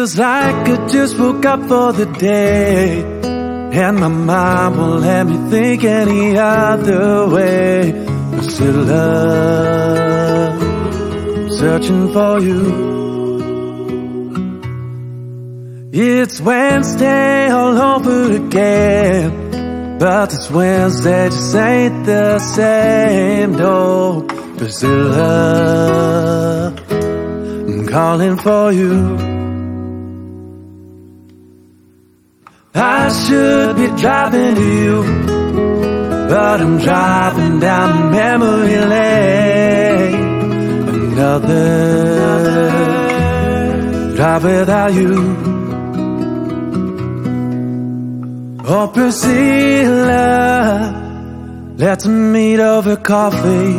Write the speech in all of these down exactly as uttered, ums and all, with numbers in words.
Feels like I just woke up for the day, and my mind won't let me think any other way. Priscilla, searching for you. It's Wednesday all over again, but this Wednesday just ain't the same. No, Priscilla, I'm calling for you. I should be driving to you, but I'm driving down memory lane. Another drive without you. Oh, Priscilla, let's meet over coffee.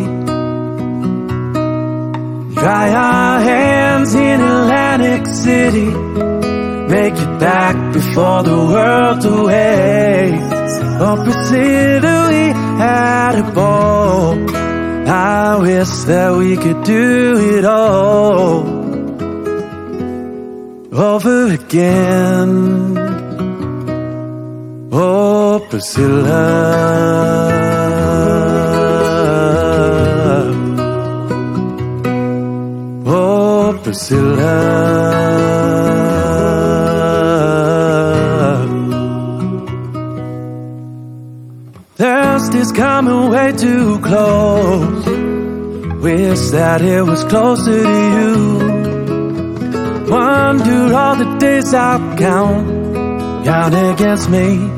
Dry our hands in Atlantic City. Make it back before the world's away. Oh, Priscilla, we had a ball. I wish that we could do it all over again. Oh, Priscilla, oh, Priscilla, Thursday's coming way too close. Wish that it was closer to you. Wonder all the days I'll count, count against me.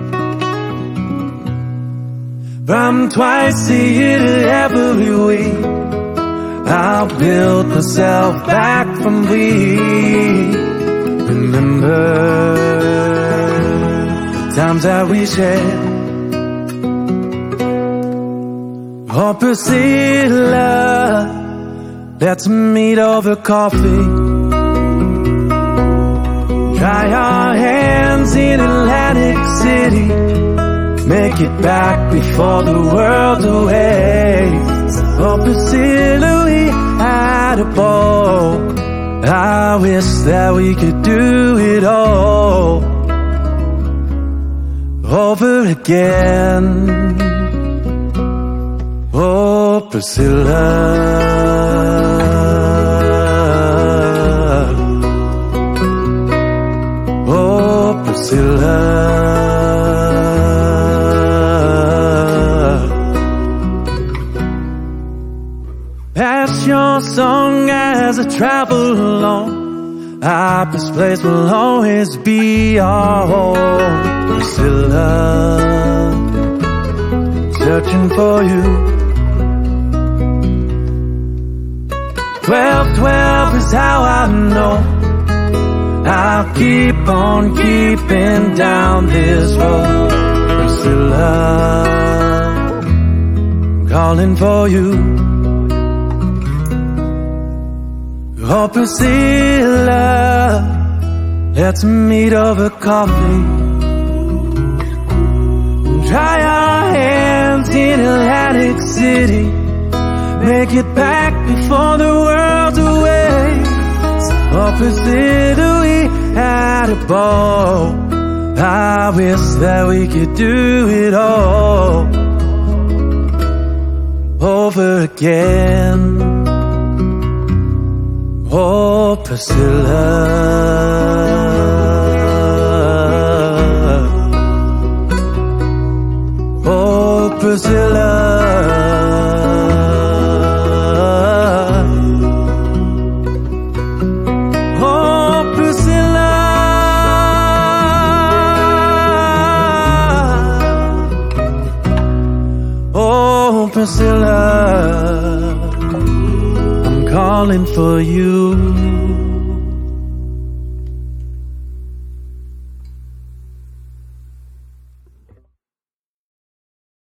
From twice a year to every week, I'll build myself back from we. Remember times that we shared. Oh, Priscilla, let's meet over coffee. Dry our hands in Atlantic City. Make it back before the world's away. Oh, Priscilla, we had a ball. I wish that we could do it all over again. Oh, Priscilla, oh, Priscilla, pass your song as I travel along. This place will always be our home. Priscilla, searching for you. Twelve, twelve is how I know I'll keep on keeping down this road. Priscilla, calling for you. Oh, Priscilla, let's meet over coffee. Dry our hands in Atlantic City. Make it back before the world's away. Oh, Priscilla, we had a ball. I wish that we could do it all over again. Oh, Priscilla, oh, Priscilla, oh, Priscilla, oh, Priscilla, calling for you.